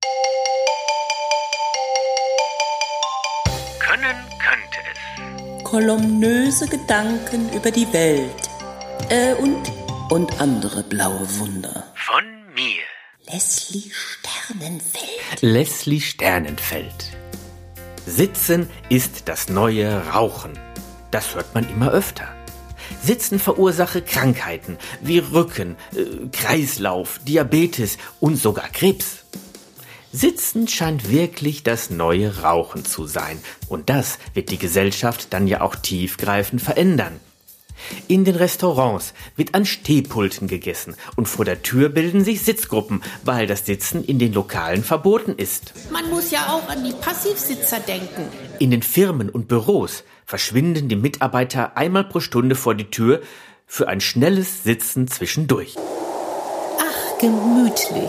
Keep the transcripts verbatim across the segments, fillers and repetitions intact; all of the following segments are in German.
Können könnte es. Kolumnöse Gedanken über die Welt. Äh, und, und andere blaue Wunder. Von mir. Leslie Sternenfeld. Leslie Sternenfeld. Sitzen ist das neue Rauchen. Das hört man immer öfter. Sitzen verursache Krankheiten wie Rücken, äh, Kreislauf, Diabetes und sogar Krebs. Sitzen scheint wirklich das neue Rauchen zu sein. Und das wird die Gesellschaft dann ja auch tiefgreifend verändern. In den Restaurants wird an Stehpulten gegessen und vor der Tür bilden sich Sitzgruppen, weil das Sitzen in den Lokalen verboten ist. Man muss ja auch an die Passivsitzer denken. In den Firmen und Büros verschwinden die Mitarbeiter einmal pro Stunde vor die Tür für ein schnelles Sitzen zwischendurch. Ach, gemütlich.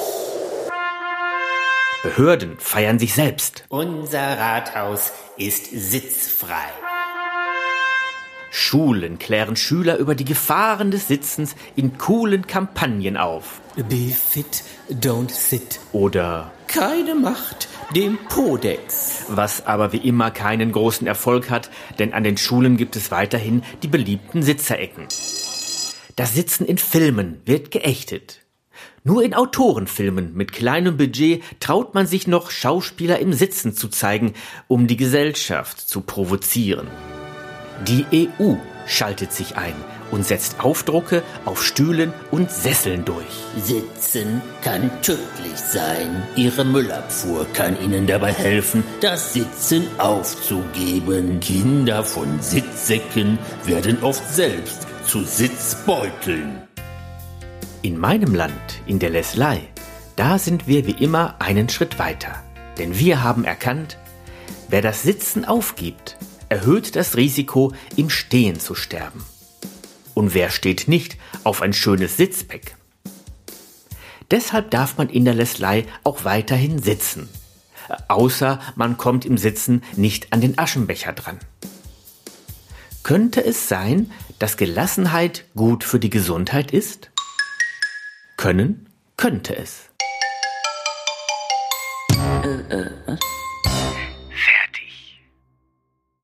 Behörden feiern sich selbst. Unser Rathaus ist sitzfrei. Schulen klären Schüler über die Gefahren des Sitzens in coolen Kampagnen auf. Be fit, don't sit. Oder keine Macht dem Podex. Was aber wie immer keinen großen Erfolg hat, denn an den Schulen gibt es weiterhin die beliebten Sitzerecken. Das Sitzen in Filmen wird geächtet. Nur in Autorenfilmen mit kleinem Budget traut man sich noch, Schauspieler im Sitzen zu zeigen, um die Gesellschaft zu provozieren. Die E U schaltet sich ein und setzt Aufdrucke auf Stühlen und Sesseln durch. Sitzen kann tödlich sein. Ihre Müllabfuhr kann Ihnen dabei helfen, das Sitzen aufzugeben. Kinder von Sitzsäcken werden oft selbst zu Sitzbeuteln. In meinem Land, in der Lesley, da sind wir wie immer einen Schritt weiter. Denn wir haben erkannt, wer das Sitzen aufgibt, erhöht das Risiko, im Stehen zu sterben. Und wer steht nicht auf ein schönes Sitzbett? Deshalb darf man in der Lesley auch weiterhin sitzen. Außer man kommt im Sitzen nicht an den Aschenbecher dran. Könnte es sein, dass Gelassenheit gut für die Gesundheit ist? Können könnte es. Äh, äh, was?